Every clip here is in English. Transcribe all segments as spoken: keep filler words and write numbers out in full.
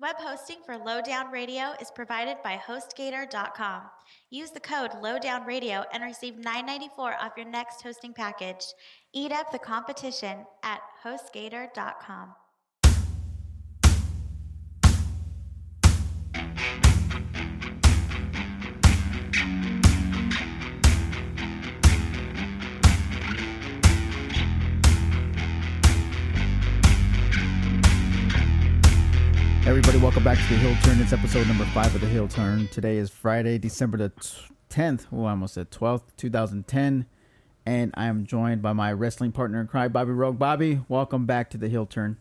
Web hosting for Lowdown Radio is provided by HostGator dot com. Use the code LowdownRadio and receive nine dollars and ninety-four cents off your next hosting package. Eat up the competition at HostGator dot com. Everybody, welcome back to The Heel Turn. It's episode number five of The Heel Turn. Today is Friday, December the tenth. Oh, I almost said twelfth, twenty ten. And I am joined by my wrestling partner in crime, Bobby Rogue. Bobby, welcome back to The Heel Turn.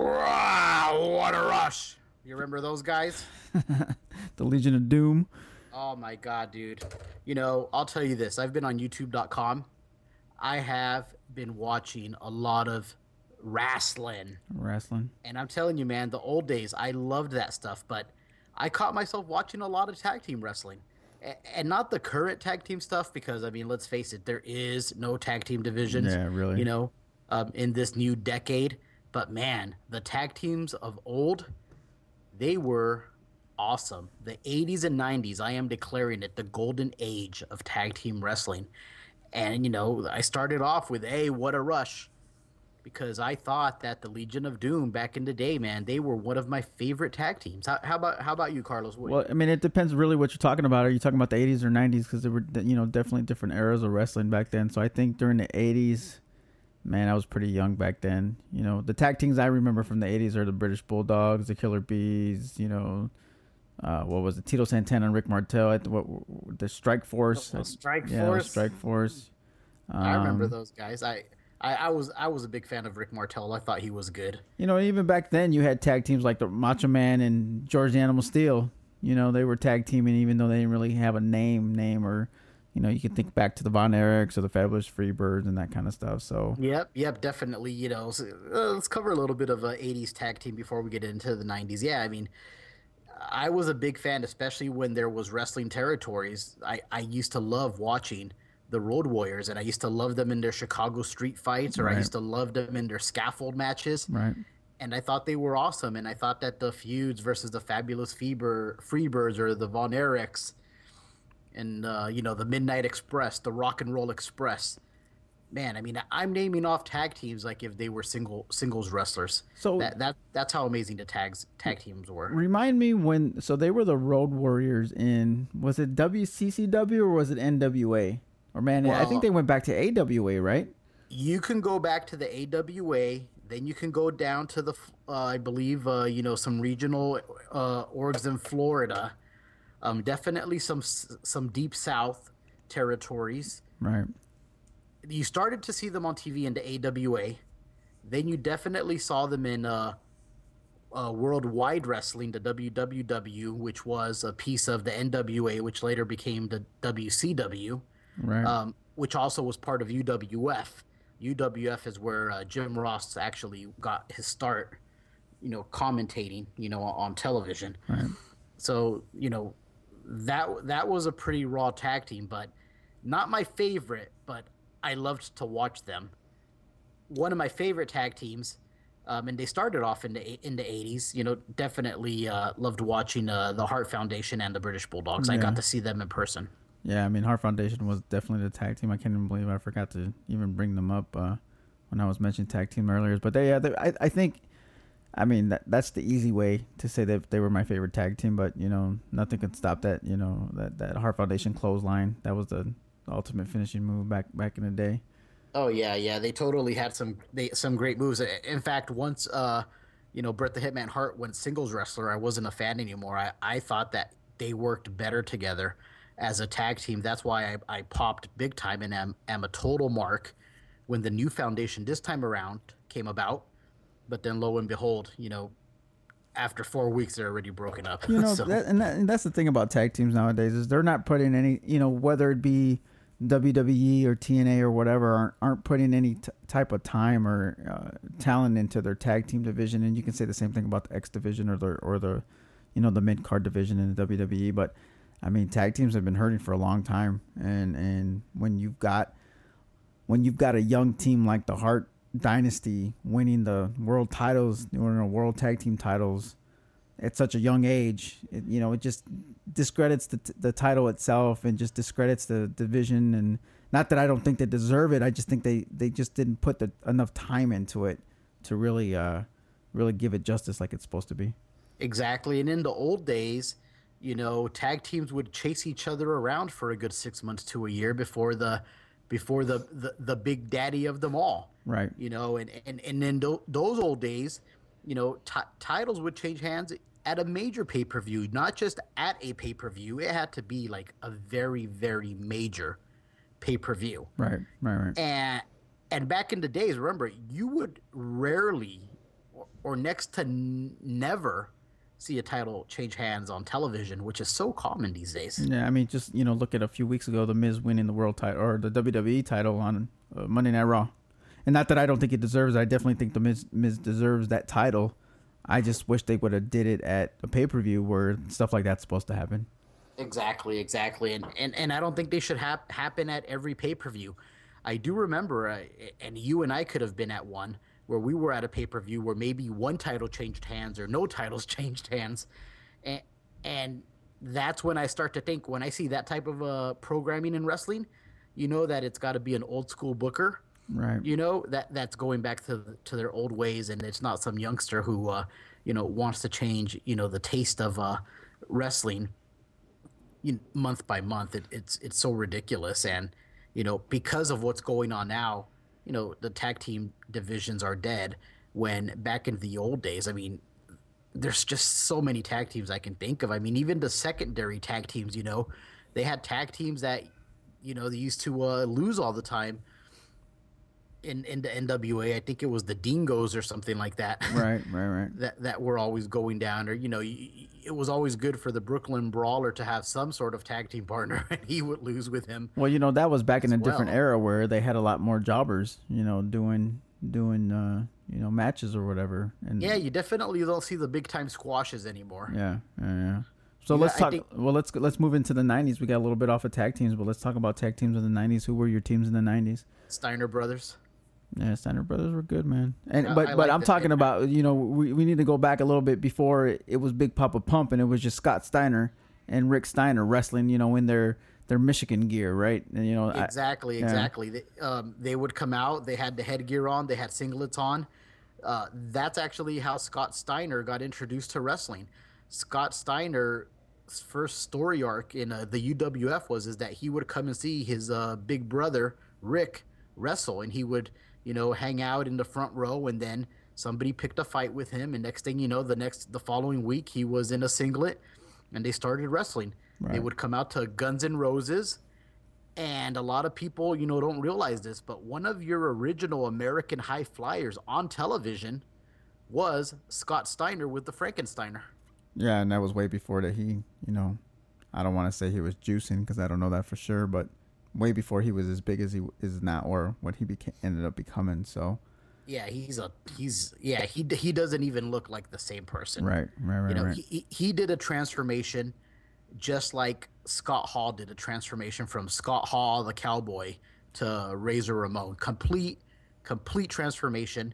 Wow, what a rush. You remember those guys? The Legion of Doom. Oh, my God, dude. You know, I'll tell you this. I've been on YouTube dot com. I have been watching a lot of wrestling. Wrestling. And I'm telling you, man, the old days, I loved that stuff. But I caught myself watching a lot of tag team wrestling. And not the current tag team stuff because, I mean, let's face it, there is no tag team divisions, yeah, really. you know, um, in this new decade. But, man, the tag teams of old, they were awesome. The eighties and nineties, I am declaring it the golden age of tag team wrestling. And, you know, I started off with, hey, what a rush. Because I thought that the Legion of Doom back in the day, man, they were one of my favorite tag teams. How, how about how about you, Carlos? What well, I mean, it depends really what you're talking about. Are you talking about the eighties or nineties? Because there were, you know, definitely different eras of wrestling back then. So I think during the eighties, man, I was pretty young back then. You know, the tag teams I remember from the eighties are the British Bulldogs, the Killer Bees, you know, uh, what was it, Tito Santana and Rick Martel, at the, what, the Strike Force. The Strike yeah, Force. The Strike Force. Um, I remember those guys. I. I, I was I was a big fan of Rick Martel. I thought he was good. You know, even back then, you had tag teams like the Macho Man and George the Animal Steel. You know, they were tag teaming even though they didn't really have a name, name or, you know, you could think back to the Von Erichs or the Fabulous Freebirds and that kind of stuff. So yep, yep, definitely. You know, so, uh, let's cover a little bit of a eighties tag team before we get into the nineties. Yeah, I mean, I was a big fan, especially when there was wrestling territories. I, I used to love watching the Road Warriors, and I used to love them in their Chicago street fights, or right. I used to love them in their scaffold matches. Right. And I thought they were awesome, and I thought that the feuds versus the Fabulous Feeber, Freebirds or the Von Erichs and, uh, you know, the Midnight Express, the Rock and Roll Express. Man, I mean, I'm naming off tag teams like if they were single singles wrestlers. So that, that that's how amazing the tags tag teams were. Remind me when, so they were the Road Warriors in, was it W C C W or was it N W A? Or man, well, I think they went back to A W A, right? You can go back to the A W A, then you can go down to the, uh, I believe, uh, you know, some regional uh, orgs in Florida. Um, definitely some some deep South territories. Right. You started to see them on T V in the A W A. Then you definitely saw them in uh, uh, Worldwide Wrestling, the W W W, which was a piece of the N W A, which later became the W C W. Right. Um, which also was part of U W F. U W F is where uh, Jim Ross actually got his start, you know, commentating, you know, on television. Right. So, you know, that that was a pretty raw tag team, but not my favorite, but I loved to watch them. One of my favorite tag teams, um, and they started off in the in the eighties, you know, definitely uh, loved watching uh, the Hart Foundation and the British Bulldogs. Yeah. I got to see them in person. Yeah, I mean, Hart Foundation was definitely the tag team. I can't even believe I forgot to even bring them up uh, when I was mentioning tag team earlier. But they, uh, they I, I think, I mean, that that's the easy way to say that they were my favorite tag team. But, you know, nothing could stop that, you know, that, that Hart Foundation clothesline. That was the ultimate finishing move back back in the day. Oh, yeah, yeah. They totally had some they some great moves. In fact, once, uh, you know, Bret the Hitman Hart went singles wrestler, I wasn't a fan anymore. I, I thought that they worked better together as a tag team. That's why I, I popped big time and am, am a total mark when the new foundation this time around came about. But then lo and behold, you know, after four weeks, they're already broken up. You know, so. that, and, that, and that's the thing about tag teams nowadays is they're not putting any, you know, whether it be W W E or T N A or whatever, aren't, aren't putting any t- type of time or uh, talent into their tag team division. And you can say the same thing about the X division or the, or the, you know, the mid card division in the W W E. But I mean, tag teams have been hurting for a long time, and and when you've got when you've got a young team like the Hart Dynasty winning the world titles, or world tag team titles, at such a young age. It, you know, it just discredits the the title itself and just discredits the division. And not that I don't think they deserve it. I just think they, they just didn't put the, enough time into it to really uh, really give it justice like it's supposed to be. Exactly. And in the old days, you know, tag teams would chase each other around for a good six months to a year before the before the the, the big daddy of them all. Right. You know, and and and in th- those old days, you know, t- titles would change hands at a major pay-per-view, not just at a pay-per-view. It had to be like a very, very major pay-per-view. Right, right, right. And and back in the days, remember, you would rarely or, or next to n- never see a title change hands on television, which is so common these days. Yeah, I mean, just, you know, look at a few weeks ago, The Miz winning the world title or the W W E title on uh, Monday Night Raw. And not that I don't think it deserves it. I definitely think The Miz, Miz deserves that title. I just wish they would have did it at a pay-per-view where stuff like that's supposed to happen. Exactly, exactly. And and, and I don't think they should hap- happen at every pay-per-view. I do remember, uh, and you and I could have been at one, where we were at a pay-per-view where maybe one title changed hands or no titles changed hands. And, and that's when I start to think, when I see that type of uh, programming in wrestling, you know that it's got to be an old school booker. Right. You know, that that's going back to to their old ways, and it's not some youngster who, uh, you know, wants to change, you know, the taste of uh, wrestling you know, month by month. It, it's it's so ridiculous. And, you know, because of what's going on now, you know, the tag team divisions are dead, when back in the old days, I mean, there's just so many tag teams I can think of. I mean, even the secondary tag teams, you know, they had tag teams that, you know, they used to uh, lose all the time in, in the N W A. I think it was the Dingos or something like that. Right, right, right. that, that were always going down. Or, you know, it was always good for the Brooklyn Brawler to have some sort of tag team partner, and he would lose with him. Well, you know, that was back in a well. different era where they had a lot more jobbers, you know, doing doing uh, you know, matches or whatever. And Yeah, you definitely don't see the big time squashes anymore. yeah, yeah, yeah. So Yeah, let's I talk. think- Well, let's let's move into the nineties. We got a little bit off of tag teams, but let's talk about tag teams in the nineties. Who were your teams in the nineties? Steiner Brothers. Yeah, Steiner Brothers were good, man. And I- but I but like I'm the- talking about, you know, we, we need to go back a little bit before it, it was Big Papa Pump, and it was just Scott Steiner and Rick Steiner wrestling, you know, in their their Michigan gear, right? And you know, I- Exactly, yeah. exactly. They, um, they would come out. They had the headgear on. They had singlets on. Uh, that's actually how Scott Steiner got introduced to wrestling. Scott Steiner's first story arc in uh, the U W F was is that he would come and see his uh, big brother Rick wrestle, and he would, you know, hang out in the front row, and then somebody picked a fight with him, and next thing you know, the next the following week he was in a singlet, and they started wrestling. They Right. would come out to Guns N' Roses. And a lot of people, you know, don't realize this, but one of your original American high flyers on television was Scott Steiner with the Frankensteiner. yeah, and that was way before that he, you know, I don't want to say he was juicing because I don't know that for sure, but way before he was as big as he is now, or what he became ended up becoming. So Yeah, he's a he's yeah he he doesn't even look like the same person. right, right, right, You know, right. he he- he did a transformation, just like Scott Hall did a transformation from Scott Hall the Cowboy to Razor Ramon. Complete complete transformation.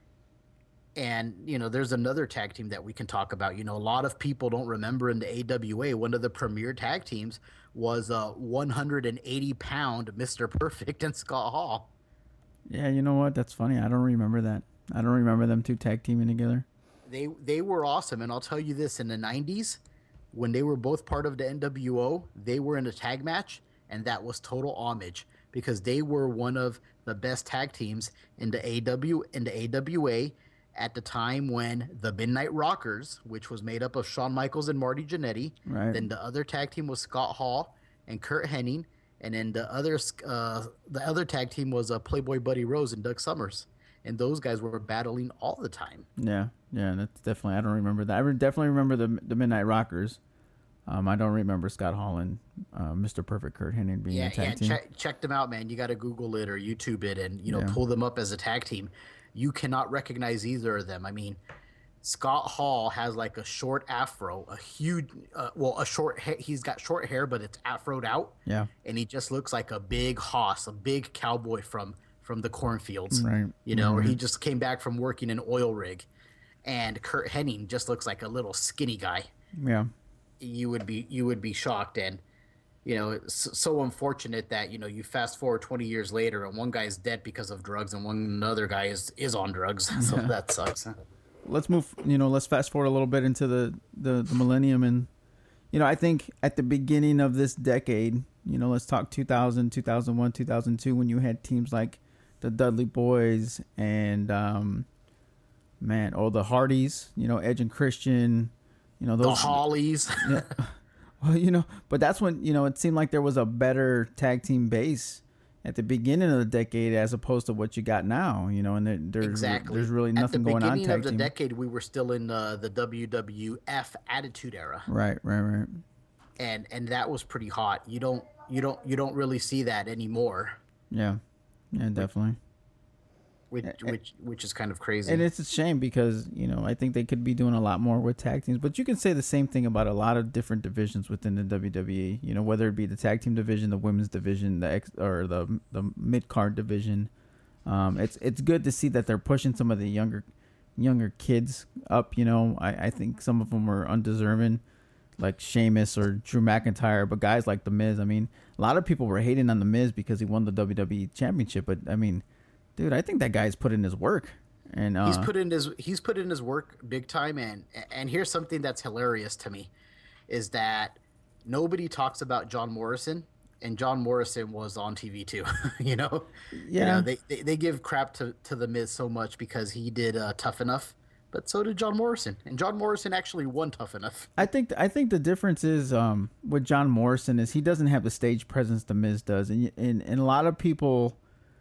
And, you know, there's another tag team that we can talk about. You know, a lot of people don't remember in the A W A, one of the premier tag teams was a one hundred eighty pound Mister Perfect and Scott Hall. Yeah, you know what? That's funny. I don't remember that. I don't remember them two tag teaming together. They they were awesome. And I'll tell you this, in the nineties, when they were both part of the N W O, they were in a tag match, and that was total homage because they were one of the best tag teams in the A W in the A W A at the time, when the Midnight Rockers, which was made up of Shawn Michaels and Marty Jannetty, Right. then the other tag team was Scott Hall and Kurt Hennig, and then the other uh, the other tag team was uh, Playboy Buddy Rose and Doug Summers, and those guys were battling all the time. Yeah, yeah, that's definitely. I don't remember that. I re- definitely remember the the Midnight Rockers. Um, I don't remember Scott Hall and uh, Mister Perfect Kurt Hennig being Yeah, a tag yeah. team. Check, check them out, man. You got to Google it or YouTube it, and you know, Yeah. pull them up as a tag team. You cannot recognize either of them. I mean, Scott Hall has like a short afro, a huge, uh, well, a short. Ha- he's got short hair, but it's afroed out, Yeah, and he just looks like a big hoss, a big cowboy from from the cornfields. right. You know, or right. he just came back from working an oil rig. and Kurt Hennig just looks like a little skinny guy, Yeah. you would be you would be shocked. And you know, it's so unfortunate that, you know, you fast forward twenty years later and one guy's dead because of drugs and one another guy is is on drugs. So Yeah. that sucks. Let's move, you know, let's fast forward a little bit into the, the, the millennium. And, you know, I think at the beginning of this decade, you know, let's talk two thousand, two thousand one, two thousand two, when you had teams like the Dudley Boys and, um, man, oh, the Hardys, you know, Edge and Christian, you know, The those. Hollies. Yeah. Well, you know, but that's when, you know, it seemed like there was a better tag team base at the beginning of the decade as opposed to what you got now, you know, and there, there's, Exactly. there's really nothing going on At the beginning tag of the team. decade, we were still in uh, the W W F Attitude Era, Right, right, right. and and that was pretty hot. You don't you don't you don't really see that anymore, Yeah, yeah, definitely. which which which is kind of crazy. And it's a shame because, you know, I think they could be doing a lot more with tag teams, but you can say the same thing about a lot of different divisions within the W W E, you know, whether it be the tag team division, the women's division, the X or the, the mid card division. Um, it's, it's good to see that they're pushing some of the younger, younger kids up. You know, I, I think some of them are undeserving, like Sheamus or Drew McIntyre, but guys like The Miz, I mean, a lot of people were hating on The Miz because he won the W W E championship, but I mean, dude, I think that guy's put in his work, and uh, he's put in his he's put in his work big time. And and here's something that's hilarious to me, is that nobody talks about John Morrison, and John Morrison was on T V too. you know, Yeah. You know, they, they they give crap to to the Miz so much because he did uh, Tough Enough, but so did John Morrison, and John Morrison actually won Tough Enough. I think I think the difference is um, with John Morrison is he doesn't have the stage presence the Miz does, and and, and a lot of people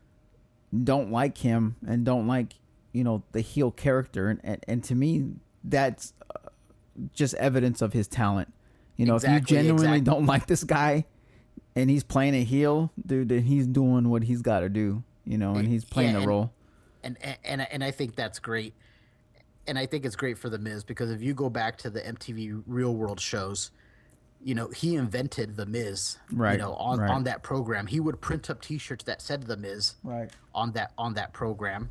don't like him and don't like, you know, the heel character, and and, and to me that's uh, just evidence of his talent. You know, Exactly, if you genuinely exactly. don't like this guy and he's playing a heel, dude, then he's doing what he's got to do. You know, and he's playing Yeah, the and- role. and and and I think that's great, and I think it's great for the Miz because if you go back to the M T V Real World shows, you know, he invented the Miz. Right, You know, on, right. on that program, he would print up T-shirts that said the Miz. Right. On that on that program,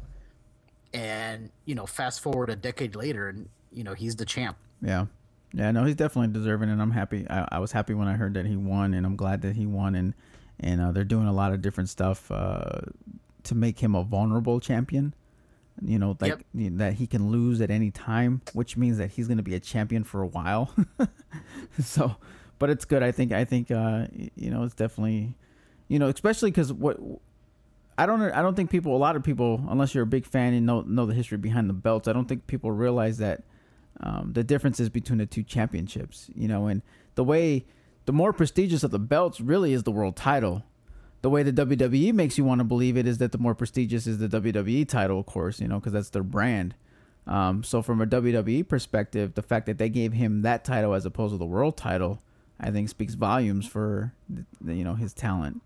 and you know, fast forward a decade later, and you know, he's the champ. Yeah. Yeah, no, he's definitely deserving, and I'm happy. I, I was happy when I heard that he won, and I'm glad that he won, and and uh, they're doing a lot of different stuff uh, to make him a vulnerable champion. You know, like Yep. you know, that he can lose at any time, which means that he's going to be a champion for a while. So, but it's good. I think. I think. Uh, y- you know, it's definitely, you know, especially because what I don't. I don't think people. A lot of people, unless you're a big fan and know know the history behind the belts, I don't think people realize that. Um, the differences between the two championships, you know, and the way the more prestigious of the belts really is the world title. The way the W W E makes you want to believe it is that the more prestigious is the W W E title, of course, you know, because that's their brand. Um, so from a W W E perspective, the fact that they gave him that title as opposed to the world title, I think speaks volumes for, the, you know, his talent.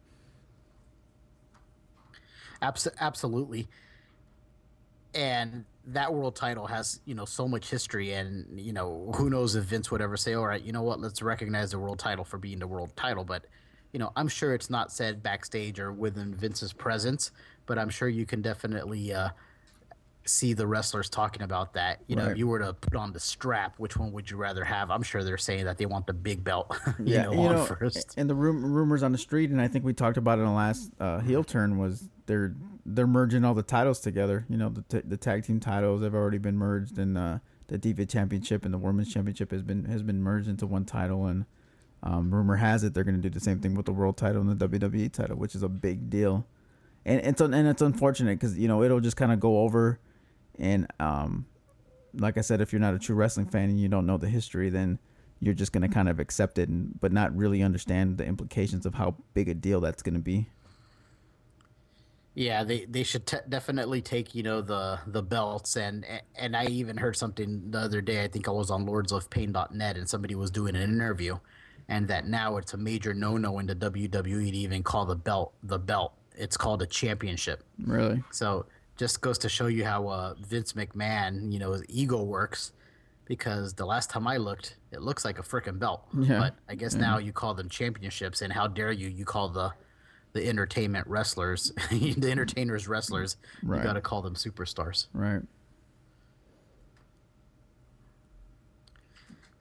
Abs- absolutely. And that world title has, you know, so much history, and you know, who knows if Vince would ever say, all right, you know what, let's recognize the world title for being the world title. But you know, I'm sure it's not said backstage or within Vince's presence, but I'm sure you can definitely uh, see the wrestlers talking about that. You know, Right. if you were to put on the strap, which one would you rather have? I'm sure they're saying that they want the big belt, you know, on first. And the rum- rumors on the street, and I think we talked about it in the last uh, heel turn, was they're they're merging all the titles together. You know, the t- the tag team titles have already been merged, and uh, the Diva Championship and the Women's Championship has been has been merged into one title. And um, rumor has it they're going to do the same thing with the World Title and the W W E title, which is a big deal. And it's un- and it's unfortunate because you know it'll just kind of go over, and um, like I said, if you're not a true wrestling fan and you don't know the history, then you're just going to kind of accept it, and but not really understand the implications of how big a deal that's going to be. Yeah, they, they should t- definitely take, you know, the the belts, and and I even heard something the other day. I think I was on lords of pain dot net, and somebody was doing an interview, and that now it's a major no-no in the W W E to even call the belt the belt. It's called a championship. Really? So just goes to show you how uh, Vince McMahon, you know, his ego works, because the last time I looked, it looks like a freaking belt. Yeah. But I guess now you call them championships, and how dare you, you call the the entertainment wrestlers, the entertainers wrestlers, Right. you got to call them superstars. Right.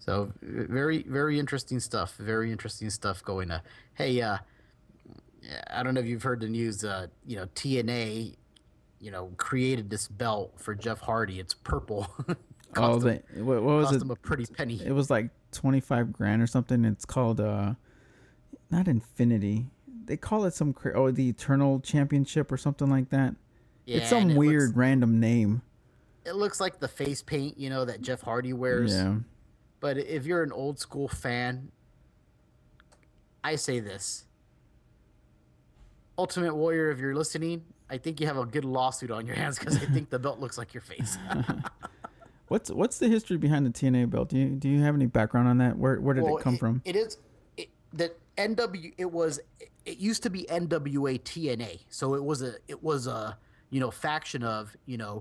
So very, very interesting stuff. Very interesting stuff going on. Hey, uh, I don't know if you've heard the news. Uh, you know, T N A, you know, created this belt for Jeff Hardy. It's purple. Oh, cost the him, what, what was cost it? him a pretty penny. It was like twenty five grand or something. It's called uh, not Infinity. They call it some cra- oh the Eternal Championship or something like that. Yeah, It's some and it weird looks, random name. it looks like the face paint, you know, that Jeff Hardy wears. Yeah. But if you're an old school fan, I say this. Ultimate Warrior, if you're listening, I think you have a good lawsuit on your hands because I think the belt looks like your face. What's what's the history behind the T N A belt? Do you do you have any background on that? Where where did Well, it come it, from? it is it, that N W. It was it used to be N W A T N A, so it was a it was a you know faction of you know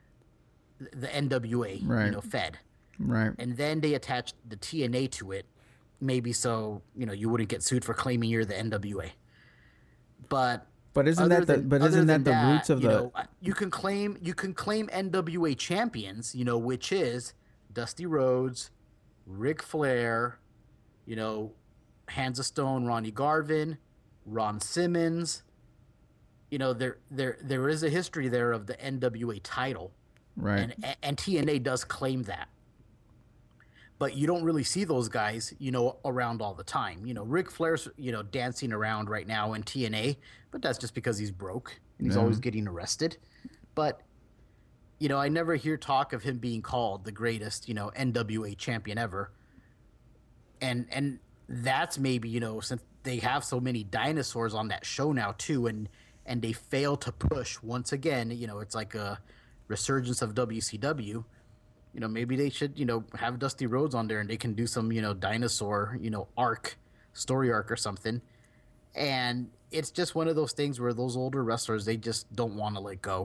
the N W A, Right. you know, Fed, Right. and then they attached the T N A to it, maybe so you know you wouldn't get sued for claiming you're the N W A. But But isn't other that the than- but other isn't than that the roots of you the know, you can claim you can claim N W A champions, you know, which is Dusty Rhodes, Ric Flair, you know, Hands of Stone, Ronnie Garvin, Ron Simmons. You know, there there there is a history there of the N W A title, right? and and T N A does claim that. But you don't really see those guys, you know, around all the time. You know, Ric Flair's, you know, dancing around right now in T N A, but that's just because he's broke and he's Yeah. always getting arrested. But, you know, I never hear talk of him being called the greatest, you know, N W A champion ever. And and that's maybe, you know, since they have so many dinosaurs on that show now too, and and they fail to push once again, you know, it's like a resurgence of W C W. You know, maybe they should, you know, have Dusty Rhodes on there and they can do some, you know, dinosaur, you know, arc, story arc or something. And it's just one of those things where those older wrestlers, they just don't want to let go.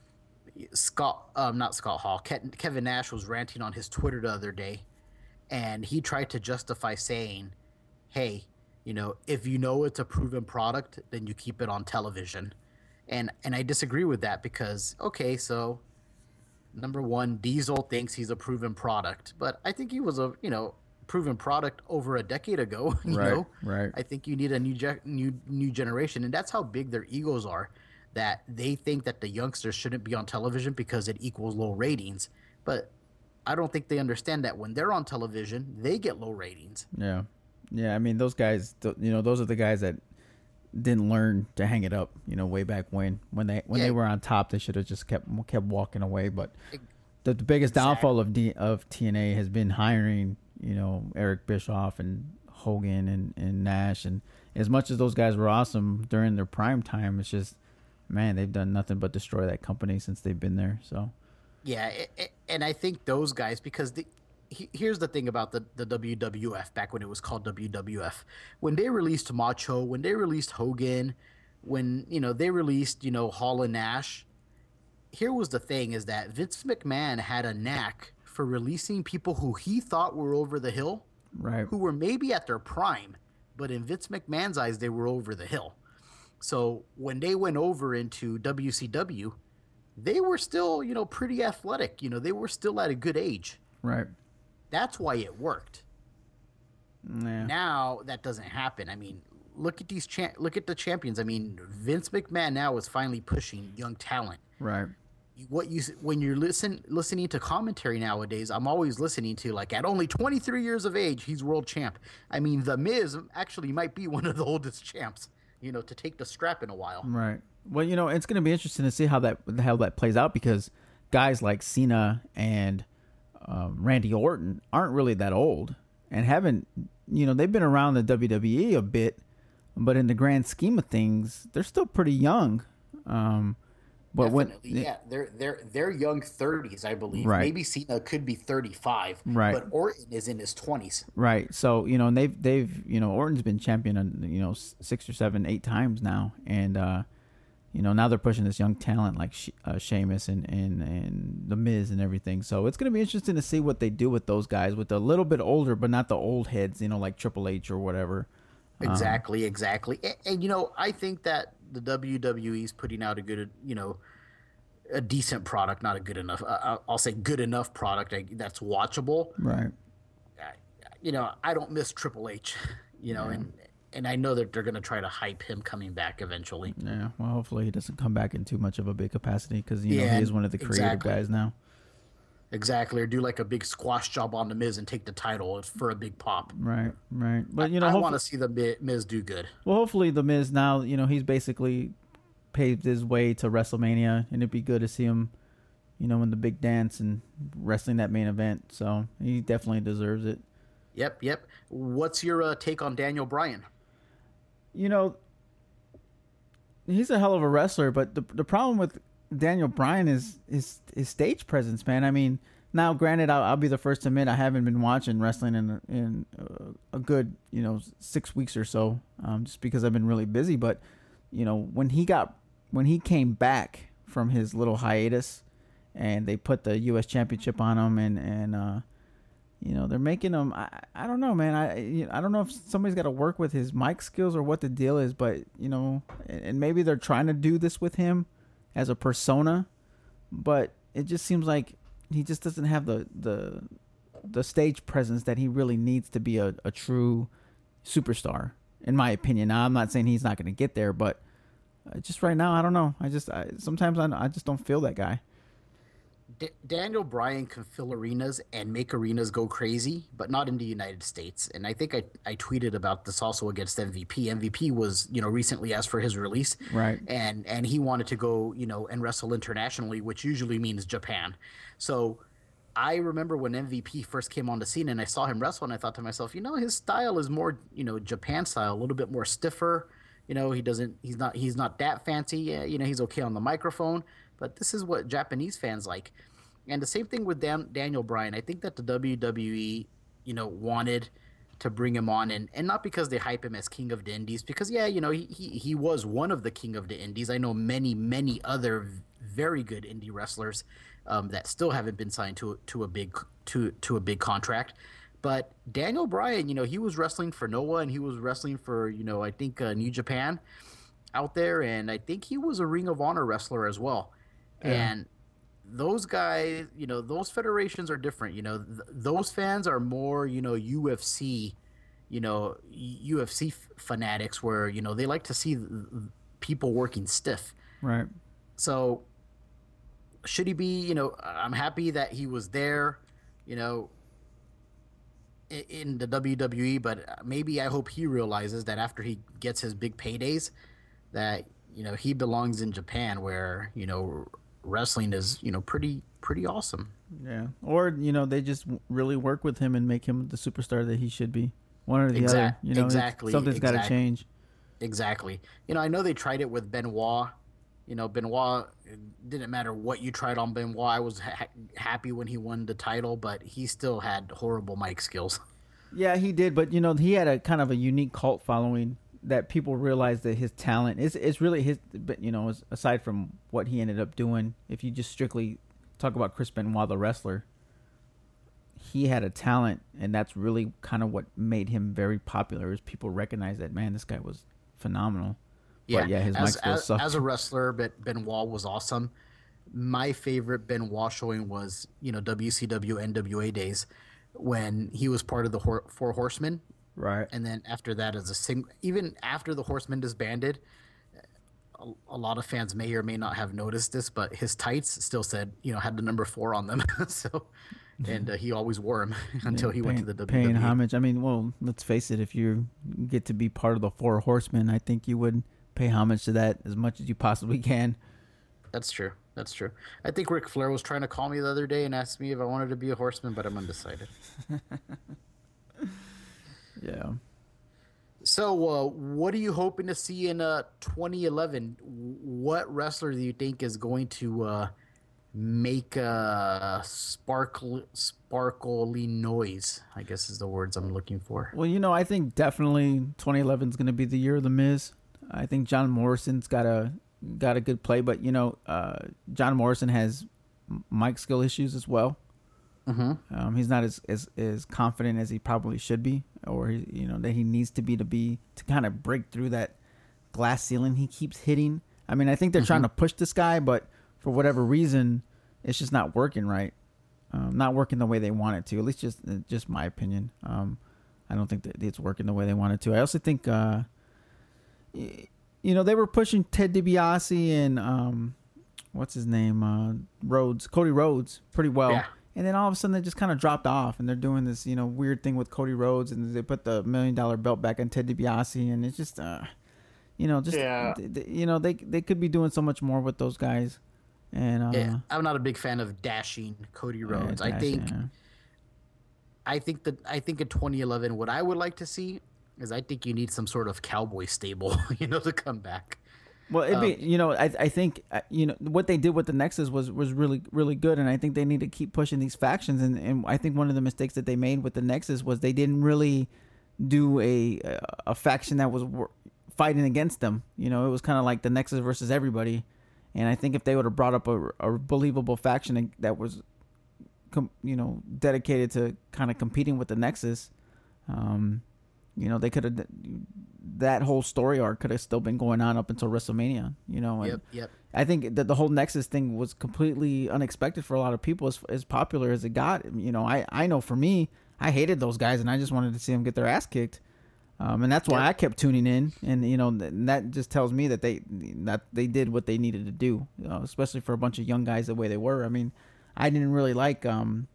Scott, um, not Scott Hall, Ke- Kevin Nash was ranting on his Twitter the other day, and he tried to justify saying, hey, you know, if you know it's a proven product, then you keep it on television. And and I disagree with that because, okay, so number one, Diesel thinks he's a proven product, but I think he was a you know proven product over a decade ago. You Right, know, right. I think you need a new ge- new new generation, and that's how big their egos are. That they think that the youngsters shouldn't be on television because it equals low ratings, but I don't think they understand that when they're on television, they get low ratings. Yeah, yeah. I mean, those guys, th- you know, those are the guys that didn't learn to hang it up. You know, way back when, when they when Yeah. they were on top, they should have just kept kept walking away. But the, the biggest downfall of D, of T N A has been hiring, you know, Eric Bischoff and Hogan and, and Nash. And as much as those guys were awesome during their prime time, it's just, man, they've done nothing but destroy that company since they've been there. So. Yeah, it, it, and I think those guys, because the, he, here's the thing about the, the W W F back when it was called W W F. When they released Macho, when they released Hogan, when, you know, they released, you know, Hall and Nash, here was the thing is that Vince McMahon had a knack for releasing people who he thought were over the hill, Right. who were maybe at their prime, but in Vince McMahon's eyes, they were over the hill. So when they went over into W C W, they were still, you know, pretty athletic. You know, they were still at a good age. Right. That's why it worked. Yeah. Now that doesn't happen. I mean, look at these cha- look at the champions. I mean, Vince McMahon now is finally pushing young talent. Right. What you when you're listen listening to commentary nowadays, I'm always listening to like at only twenty-three years of age, he's world champ. I mean, The Miz actually might be one of the oldest champs. You know, to take the strap in a while. Right. Well, you know, it's going to be interesting to see how that how that plays out because guys like Cena and um, Randy Orton aren't really that old and haven't, you know, they've been around the W W E a bit, but in the grand scheme of things, they're still pretty young. Um, but Definitely, when yeah, they're they're they're young thirties, I believe. Right. Maybe Cena could be thirty-five, Right. but Orton is in his twenties. Right. So, you know, and they've, they've, you know, Orton's been champion, on, you know, s- six or seven, eight times now. And, uh, you know, now they're pushing this young talent like she, uh, Sheamus and, and, and The Miz and everything. So it's going to be interesting to see what they do with those guys with a little bit older, but not the old heads, you know, like Triple H or whatever. Exactly, exactly. And, and, you know, I think that the W W E is putting out a good, you know, a decent product, not a good enough, uh, I'll say good enough product that's watchable. Right. you know, I don't miss Triple H, you know, Yeah. and and I know that they're going to try to hype him coming back eventually. Yeah, well, hopefully he doesn't come back in too much of a big capacity because you know Yeah, he is and one of the creative exactly. guys now. Exactly, or do like a big squash job on the Miz and take the title for a big pop. Right, right. I, But you know, I want hopefully, to see the Mi- Miz do good. well, hopefully the Miz now, you know, he's basically paved his way to WrestleMania, and it'd be good to see him, you know, in the big dance and wrestling that main event. So he definitely deserves it. Yep, yep. What's your uh, take on Daniel Bryan? You know, he's a hell of a wrestler, but the the problem with Daniel Bryan is his his stage presence, man. I mean, now granted, I'll, I'll be the first to admit I haven't been watching wrestling in in uh, a good you know six weeks or so, um, just because I've been really busy. But you know, when he got when he came back from his little hiatus, and they put the U S Championship on him, and and uh, you know they're making him. I, I don't know, man. I you know, I don't know if somebody's got to work with his mic skills or what the deal is, but you know, and maybe they're trying to do this with him as a persona, but it just seems like he just doesn't have the the the stage presence that he really needs to be a, a true superstar, in my opinion. Now, I'm not saying he's not going to get there, but uh, just right now, I don't know. I just I, sometimes I, I just don't feel that guy. D- Daniel Bryan can fill arenas and make arenas go crazy, but not in the United States. And I think I, I tweeted about this also against M V P. M V P was, you know, recently asked for his release. Right. And and he wanted to go, you know, and wrestle internationally, which usually means Japan. So I remember when M V P first came on the scene and I saw him wrestle and I thought to myself, you know, his style is more, you know, Japan style, a little bit more stiffer. You know, he doesn't he's not he's not that fancy. Yeah, you know, he's okay on the microphone, but this is what Japanese fans like. And the same thing with Dan, Daniel Bryan. I think that the W W E, you know, wanted to bring him on, and, and not because they hype him as King of the Indies, because, yeah, you know, he, he, he was one of the King of the Indies. I know many, many other very good indie wrestlers um, that still haven't been signed to, to, a big, to, to a big contract. But Daniel Bryan, you know, he was wrestling for Noah, and he was wrestling for, you know, I think uh, New Japan out there, and I think he was a Ring of Honor wrestler as well. Yeah. And those guys, you know, those federations are different. You know, th- those fans are more, you know, U F C, you know, U F C f- fanatics where, you know, they like to see th- people working stiff. Right. So should he be, you know, I'm happy that he was there, you know, in, in the W W E, but maybe I hope he realizes that after he gets his big paydays that, you know, he belongs in Japan where, you know, wrestling is, you know, pretty pretty awesome. Yeah. Or, you know, they just really work with him and make him the superstar that he should be. One or the Exact, other. You know, exactly. Something's exactly, got to change. Exactly. You know, I know they tried it with Benoit. You know, Benoit, it didn't matter what you tried on Benoit. I was ha- happy when he won the title, but he still had horrible mic skills. Yeah, he did. But, you know, he had a kind of a unique cult following that people realize that his talent is it's really his, but you know, aside from what he ended up doing, if you just strictly talk about Chris Benoit, the wrestler, he had a talent, and that's really kind of what made him very popular. Is people recognize that, man, this guy was phenomenal. Yeah, but yeah, his as, mic skills as, sucked. as a wrestler, but Benoit was awesome. My favorite Benoit showing was, you know, W C W N W A days when he was part of the Hor- Four Horsemen. Right. And then after that, as a sing, even after the Horsemen disbanded, a, a lot of fans may or may not have noticed this, but his tights still said, you know, had the number four on them. so, and uh, he always wore them until yeah, he paying, went to the W W E. Paying homage. I mean, well, let's face it. If you get to be part of the Four Horsemen, I think you would pay homage to that as much as you possibly can. That's true. That's true. I think Ric Flair was trying to call me the other day and asked me if I wanted to be a horseman, but I'm undecided. Yeah. So, uh, what are you hoping to see in uh, twenty eleven? What wrestler do you think is going to uh, make a sparkle, sparkly noise? I guess is the words I'm looking for. Well, you know, I think definitely twenty eleven is going to be the year of the Miz. I think John Morrison's got a got a good play, but you know, uh, John Morrison has mic skill issues as well. Mm-hmm. Um, he's not as, as as confident as he probably should be, or he, you know, that he needs to be to be to kind of break through that glass ceiling he keeps hitting. I mean, I think they're mm-hmm. trying to push this guy, but for whatever reason, it's just not working right. Um, not working the way they want it to. At least just just my opinion. Um, I don't think that it's working the way they wanted to. I also think, uh, y- you know, they were pushing Ted DiBiase and um, what's his name, uh, Rhodes, Cody Rhodes, pretty well. Yeah. And then all of a sudden they just kind of dropped off, and they're doing this, you know, weird thing with Cody Rhodes, and they put the million dollar belt back on Ted DiBiase, and it's just, uh, you know, just Yeah. th- th- you know, they they could be doing so much more with those guys. And uh, Yeah, I'm not a big fan of dashing Cody Rhodes. yeah, I Dash, think yeah. I think that I think in twenty eleven, what I would like to see is I think you need some sort of cowboy stable, you know, to come back. Well, it'd be, Um, you know, I I think uh, you know what they did with the Nexus was was really really good, and I think they need to keep pushing these factions. And, and I think one of the mistakes that they made with the Nexus was they didn't really do a a faction that was wor- fighting against them. You know, it was kind of like the Nexus versus everybody. And I think if they would have brought up a, a believable faction that was, com, you know, dedicated to kind of competing with the Nexus, um, you know, they could have, that whole story arc could have still been going on up until WrestleMania, you know. And Yep, yep. I think that the whole Nexus thing was completely unexpected for a lot of people, as, as popular as it got. You know, I, I know for me, I hated those guys, and I just wanted to see them get their ass kicked. Um, and that's why Yep. I kept tuning in, and you know, th- and that just tells me that they that they did what they needed to do, you know, especially for a bunch of young guys the way they were. I mean, I didn't really like um,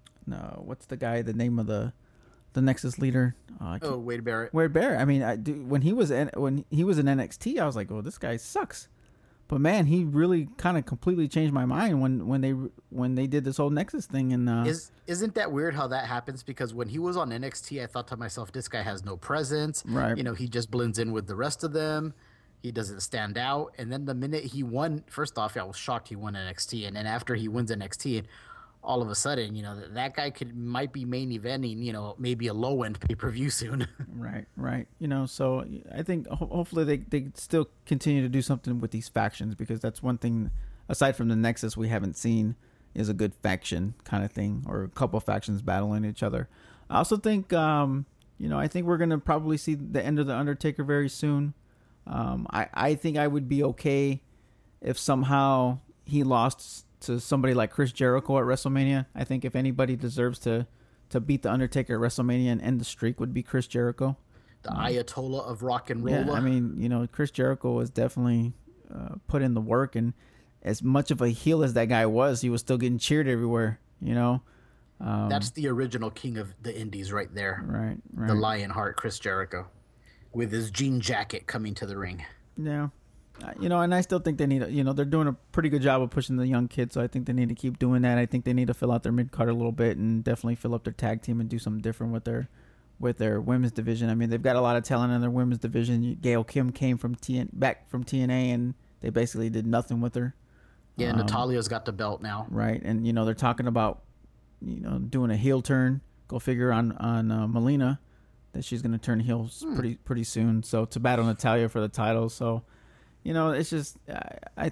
no, what's the guy? The name of the the Nexus leader? Uh, I can't- Oh, Wade Barrett. Wade Barrett. I mean, I do, when he was in, when he was in N X T, I was like, oh, this guy sucks. But man, he really kind of completely changed my mind when, when they when they did this whole Nexus thing. And uh, Is isn't that weird how that happens? Because when he was on N X T, I thought to myself, this guy has no presence. Right. You know, he just blends in with the rest of them. He doesn't stand out. And then the minute he won, first off, I was shocked he won N X T. And then after he wins N X T, all of a sudden, you know, that, that guy could might be main eventing, you know, maybe a low end pay per view soon. Right, right. You know, so I think ho- hopefully they, they still continue to do something with these factions, because that's one thing, aside from the Nexus, we haven't seen is a good faction kind of thing, or a couple factions battling each other. I also think, um, you know, I think we're going to probably see the end of The Undertaker very soon. Um, I, I think I would be okay if somehow he lost to somebody like Chris Jericho at WrestleMania. I think if anybody deserves to to beat the Undertaker at WrestleMania and end the streak would be Chris Jericho. The Ayatollah of rock and roll. Yeah, I mean, you know, Chris Jericho was definitely uh, put in the work, and as much of a heel as that guy was, he was still getting cheered everywhere. You know, um, That's the original king of the indies right there. right, right. The Lionheart, Chris Jericho, with his jean jacket coming to the ring. Yeah. Uh, You know, and I still think they need, you know, they're doing a pretty good job of pushing the young kids, so I think they need to keep doing that. I think they need to fill out their mid card a little bit, and definitely fill up their tag team and do something different with their with their women's division. I mean, they've got a lot of talent in their women's division. Gail Kim came from T N back from T N A, and they basically did nothing with her. Yeah, Um, Natalia's got the belt now. Right, and you know they're talking about, you know, doing a heel turn. Go figure on on uh, Melina, that she's going to turn heels Hmm. pretty pretty soon. So to battle Natalia for the title. So, you know, it's just I, I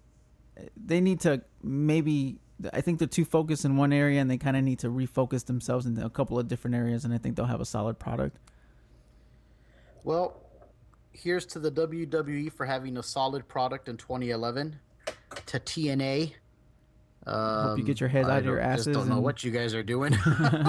they need to maybe. I think they're too focused in one area, and they kind of need to refocus themselves into a couple of different areas, and I think they'll have a solid product. Well, here's to the W W E for having a solid product in twenty eleven. To T N A. Um, Hope you get your heads I out of your don't- asses. Just don't know and what you guys are doing.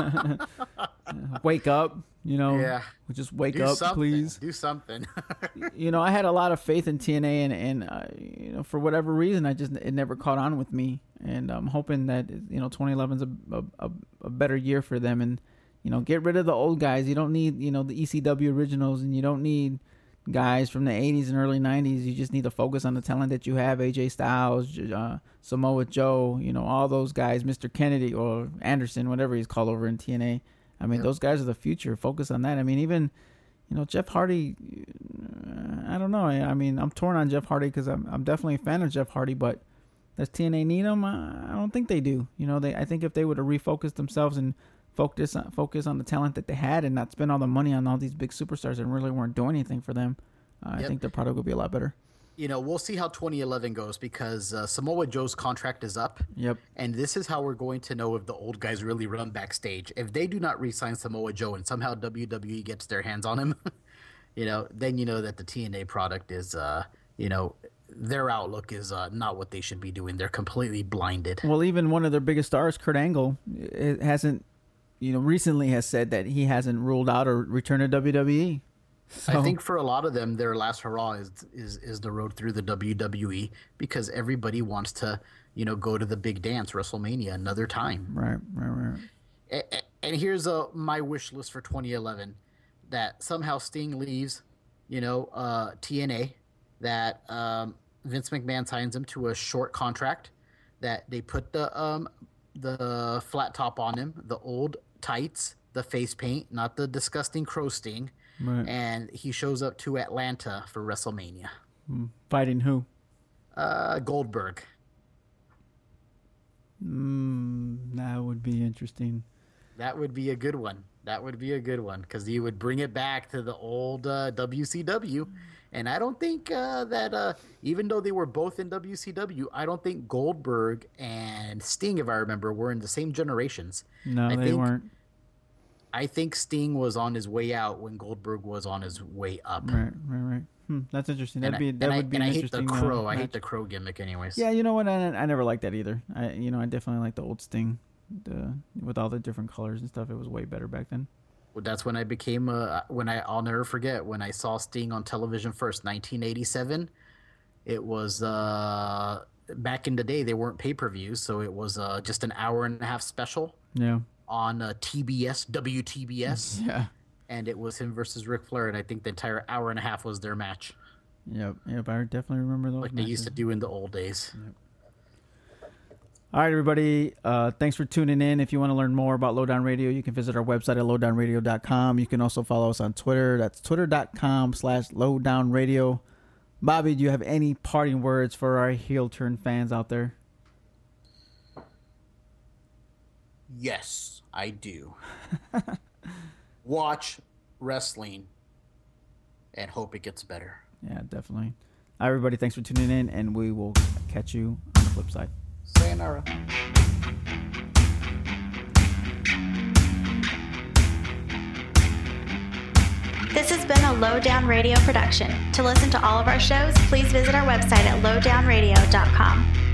wake up, you know. Yeah. Just wake Do up, something. please. Do something. You know, I had a lot of faith in T N A, and and uh, you know, for whatever reason, I just it never caught on with me, and I'm hoping that you know twenty eleven is a, a a better year for them, and you know, get rid of the old guys. You don't need you know the E C W originals, and you don't need guys from the eighties and early nineties. You just need to focus on the talent that you have. A J Styles, uh, Samoa Joe, you know, all those guys, Mister Kennedy or Anderson, whatever he's called over in T N A. I mean, Yep. those guys are the future. Focus on that. I mean, even, you know, Jeff Hardy, uh, I don't know. I, I mean, I'm torn on Jeff Hardy because I'm, I'm definitely a fan of Jeff Hardy, but does T N A need him? Uh, I don't think they do. You know, they I think if they would have refocused themselves and focus on, focus on the talent that they had and not spend all the money on all these big superstars that really weren't doing anything for them, uh, I Yep. think their product would be a lot better. You know, we'll see how twenty eleven goes because uh, Samoa Joe's contract is up. Yep. And this is how we're going to know if the old guys really run backstage. If they do not re-sign Samoa Joe and somehow W W E gets their hands on him, you know, then you know that the T N A product is, uh, you know, their outlook is uh, not what they should be doing. They're completely blinded. Well, even one of their biggest stars, Kurt Angle, it hasn't you know, recently has said that he hasn't ruled out a return to W W E. So, I think for a lot of them, their last hurrah is, is is the road through the W W E because everybody wants to, you know, go to the big dance, WrestleMania, another time. Right, right, right. And, and here's a, my wish list for twenty eleven, that somehow Sting leaves, you know, uh, T N A, that um, Vince McMahon signs him to a short contract, that they put the um, the flat top on him, the old tights, the face paint, not the disgusting crow sting. Right. And he shows up to Atlanta for WrestleMania. Fighting who? Uh, Goldberg. Mm, that would be interesting. That would be a good one. That would be a good one because he would bring it back to the old uh, W C W. And I don't think uh, that uh, even though they were both in W C W, I don't think Goldberg and Sting, if I remember, were in the same generations. No, I they think, weren't. I think Sting was on his way out when Goldberg was on his way up. Right, right, right. Hmm, that's interesting. That'd and be I, that and would I, be and an I hate interesting. the crow. Uh, I match. hate the crow gimmick, anyways. Yeah, you know what? I, I never liked that either. I, you know, I definitely like the old Sting, the with all the different colors and stuff. It was way better back then. Well, that's when I became a. When I, I'll never forget when I saw Sting on television first, nineteen eighty-seven. It was uh, back in the day. They weren't pay per views, so it was uh, just an hour and a half special. Yeah. On uh, T B S, W T B S. Yeah. And it was him versus Ric Flair, and I think the entire hour and a half was their match. Yep, yep. I definitely remember those. Like matches. they used to do in the old days. Yep. All right, everybody. Uh, thanks for tuning in. If you want to learn more about Lowdown Radio, you can visit our website at lowdown radio dot com. You can also follow us on Twitter. That's twitter.com slash lowdownradio. Bobby, do you have any parting words for our heel turn fans out there? Yes, I do. Watch wrestling and hope it gets better. Yeah, definitely. All right, everybody. Thanks for tuning in, and we will catch you on the flip side. Sayonara. This has been a Lowdown Radio production. To listen to all of our shows, please visit our website at lowdown radio dot com.